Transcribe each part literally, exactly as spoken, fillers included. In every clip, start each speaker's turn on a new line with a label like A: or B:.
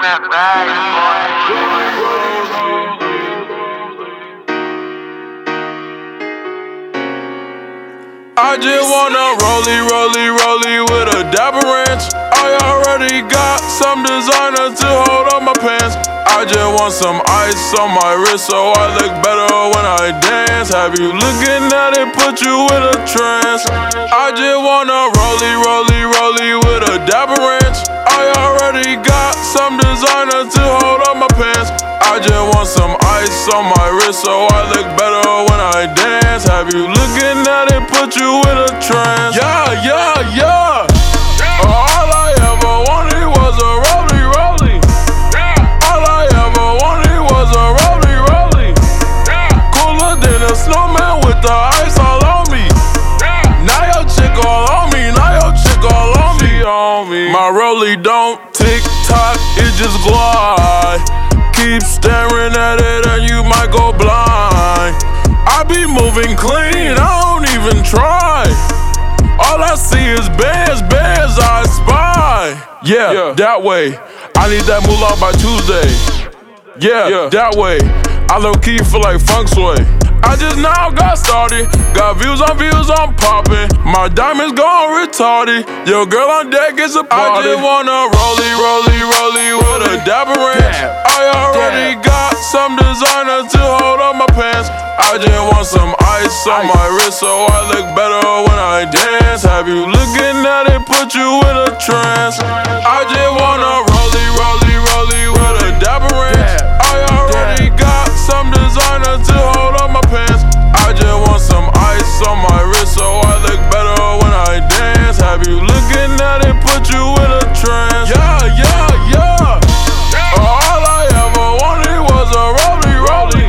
A: that bag,
B: I just wanna rollie, rollie, rollie with a dapper ranch. I already got some designer to hold on my pants. I just want some ice on my wrist so I look better when I dance. Have you looking at it, put you in a trance. I just wanna rollie, rollie, rollie with a dapper ranch. I already got some designer to hold on my pants. I just want some ice on my wrist so I look better when I dance. Have you looking at it, put you in a trance. Yeah, yeah, yeah. All I ever wanted was a rollie, rollie. All I ever wanted was a rollie, rollie. Cooler than a snowman with the ice all on me. Now your chick all on me, now your chick all on me, on me. My rollie don't tick tock, it just glide. Keep staring at it and you might go blind. I be moving clean, I don't even try. All I see is bears, bears I spy. Yeah, yeah, that way. I need that moolah by Tuesday. Yeah, yeah, that way. I low key feel like feng shui. I just now got started. Got views on views, I'm popping. My diamonds gone retarded. Your girl on deck is a party. I just wanna rollie, rollie, rollie with a dapper ranch. I already got some designer to hold on my pants. I just want some ice on my wrist so I look better when I dance. Have you looking at it, put you in a trance. I just wanna rollie, rollie, rollie with a dapper ranch. I already got some designer to hold on my pants. I just want some ice on my wrist so I look better when I dance. Have you looking at it, put you in a trance. Yeah, yeah, yeah. All I ever wanted was a rollie, rollie.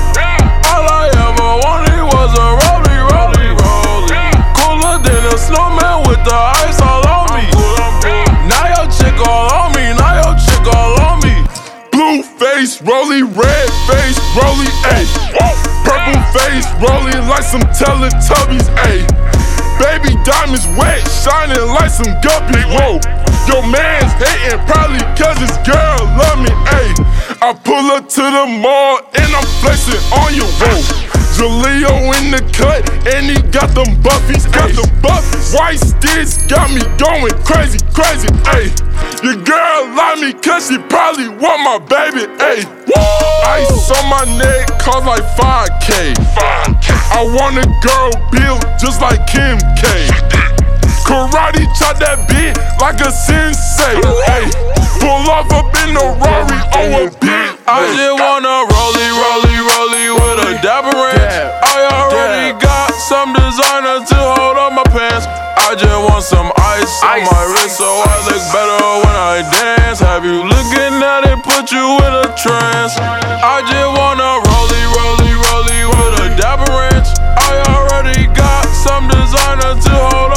B: All I ever wanted was a rollie, rollie, rollie. Cooler than a snowman with the ice all on me. Now your chick all on me, now your chick all on me. Blue face, rollie, red face, rollie, ayy. Purple face, rolling like some Teletubbies, ayy. Baby diamonds wet, shining like some guppies, whoa. Your man's hating probably cause his girl love me, ayy. I pull up to the mall and I'm flexing on you, whoa. Jaleo in the cut and he got them buffies, got the buffies. White sticks got me going crazy, crazy, ayy. Your girl like me cause she probably want my baby, ayy. Ice on my neck cost like five K. I want a girl built just like Kim K. Karate chop that beat like a sensei, ayy. Pull off up in a Rari on a beat. I just wanna rollie, rollie, rollie with a dapper ranch. I already got some designer to hold on my pants. I just want some ice on my wrist so I look better when I dance. Have you looking at it, put you in a trance. I just wanna rollie, rollie, rollie with a dapper ranch. I already got some designer to hold on